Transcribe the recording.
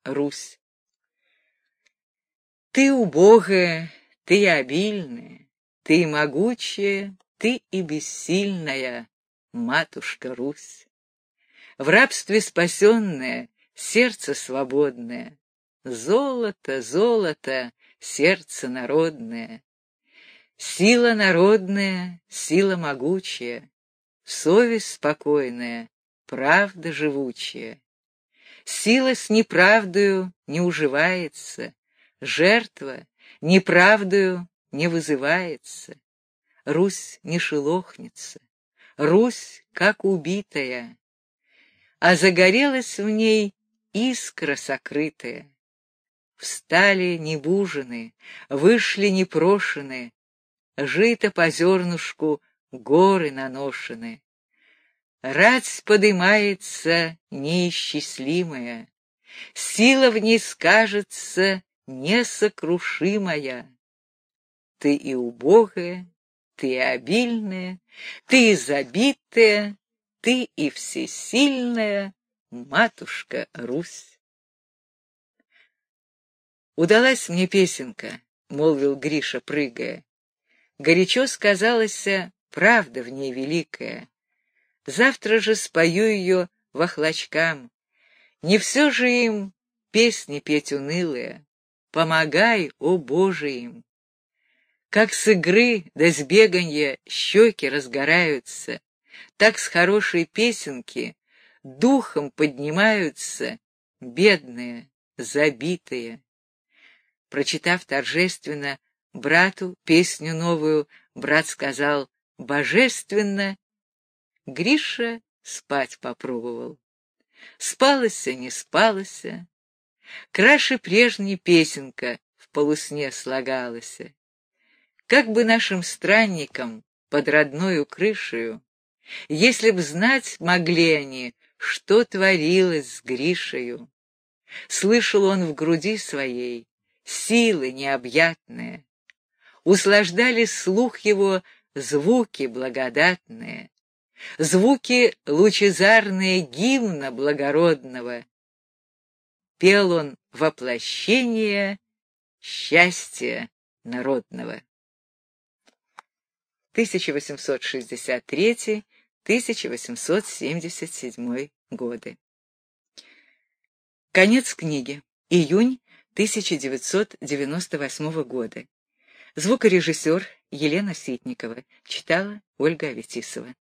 Русь. Ты убогая, ты обильная, ты могучая, ты и бессильная, матушка Русь. В рабстве спасенное, сердце свободное, золото, золото, сердце народное. Сила народная, сила могучая, совесть спокойная, правда живучая. Сила с неправдою не уживается, жертва неправдою не вызывается. Русь не шелохнется, Русь как убитая, а загорелась в ней искра сокрытая. Встали небужены, вышли непрошены, жито по зернышку горы наношены. Рать подымается неисчислимая, сила в ней скажется несокрушимая. Ты и убогая, ты и обильная, ты и забитая, ты и всесильная, матушка Русь. «Удалась мне песенка», — молвил Гриша, прыгая. «Горячо сказалась правда в ней великая. Завтра же спою ее вахлачкам. Не все же им песни петь унылые. Помогай, о Боже, им! Как с игры да с беганья щеки разгораются, так с хорошей песенки духом поднимаются бедные, забитые». Прочитав торжественно брату песню новую, брат сказал «божественно». Гриша спать попробовал. Спалося, не спалося, краше прежней песенка в полусне слагалась. Как бы нашим странникам под родною крышею, если б знать могли они, что творилось с Гришею. Слышал он в груди своей силы необъятные, услаждали слух его звуки благодатные, звуки лучезарные гимна благородного. Пел он воплощение счастья народного. 1863-1877 годы. Конец книги. Июнь 1998 года. Звукорежиссер Елена Ситникова. Читала Ольга Аветисова.